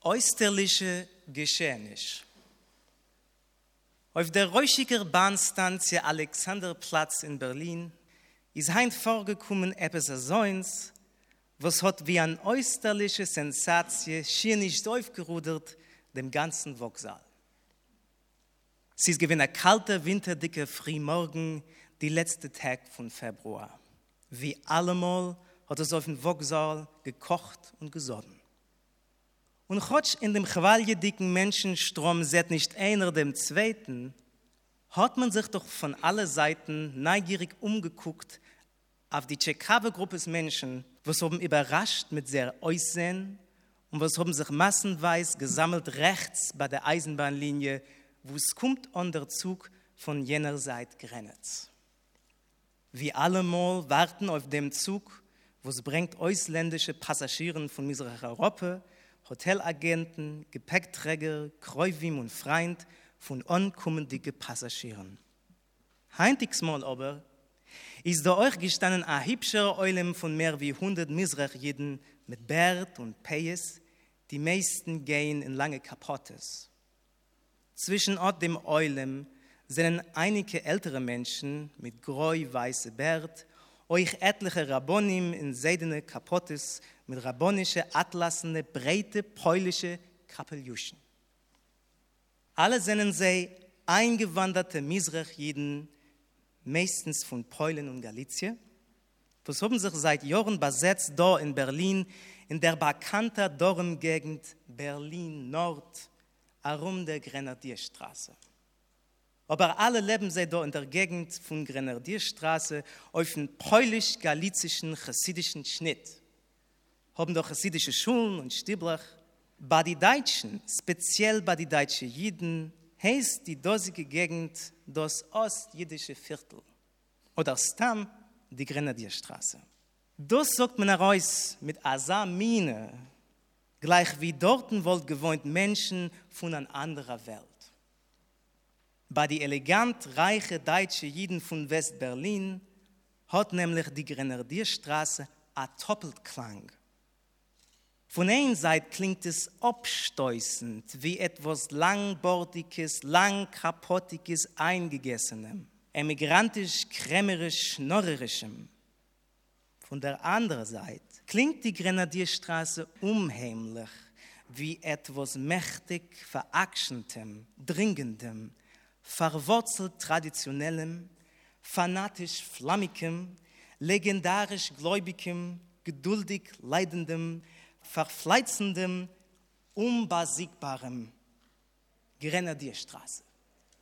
Österliche Geschehnis. Auf der Reuchiger Bahnstanzie Alexanderplatz in Berlin ist heint vorgekommen etwas Soins, was hat wie eine österliche Sensatie schier nicht aufgerudert dem ganzen Voksaal. Es ist gewesen ein kalter, winterdicker Frühmorgen, die letzte Tag von Februar. Wie allemal hat es auf dem Voksaal gekocht und gesonnen. Und trotz in dem gewaltigen Menschenstrom seht nicht einer dem Zweiten, hat man sich doch von allen Seiten neugierig umgeguckt auf die Tschekawe-Gruppe Menschen, was haben überrascht mit sehr Aussehen und was haben sich massenweise gesammelt rechts bei der Eisenbahnlinie, wo es kommt an der Zug von jener Seite Grenitz. Wie allemal warten auf dem Zug, wo es bringt ausländische Passagiere von Mitteleuropa, Hotelagenten, Gepäckträger, Kräuwim und Freund von ankommenden Passagieren. Heintigsmal aber ist da euch gestanden ein hübscher Eulem von mehr wie 100 Misrach-Jiden mit Bart und Peis, die meisten gehen in lange Kapottes. Zwischen dem Eulem sind einige ältere Menschen mit grau-weißem Bart, euch etliche Rabbonim in seidene Kapottes mit rabbonische, atlasene, breite, päulische Kapeljuschen. Alle sind sie eingewanderte Misrach-Jiden, meistens von Polen und Galizien, was haben sich seit Jahren besetzt da in Berlin, in der bekannten Dorngegend Berlin-Nord, herum der Grenadierstraße. Aber alle leben sie da in der Gegend von Grenadierstraße auf einem polisch-galizischen, chassidischen Schnitt. Haben doch chassidische Schulen und Stiblach. Bei den Deutschen, speziell bei den deutschen Jiden, heißt die dosige Gegend das ostjüdische Viertel oder Stamm die Grenadierstraße. Das sagt man heraus mit Asamine, gleich wie dort wohl gewohnt Menschen von einer anderen Welt. Bei den elegant reichen deutschen Jiden von West-Berlin hat nämlich die Grenadierstraße einen Doppelklang. Von einer Seite klingt es abstoßend, wie etwas Langbordiges, Langkapottiges, Eingegessenem, emigrantisch, krämerisch, schnorrerischem. Von der anderen Seite klingt die Grenadierstraße unheimlich, wie etwas mächtig Veractiontem, Dringendem, verwurzelt Traditionellem, fanatisch Flammigem, legendarisch Gläubigem, geduldig Leidendem, verfleizendem, unbesiegbarem Grenadierstraße.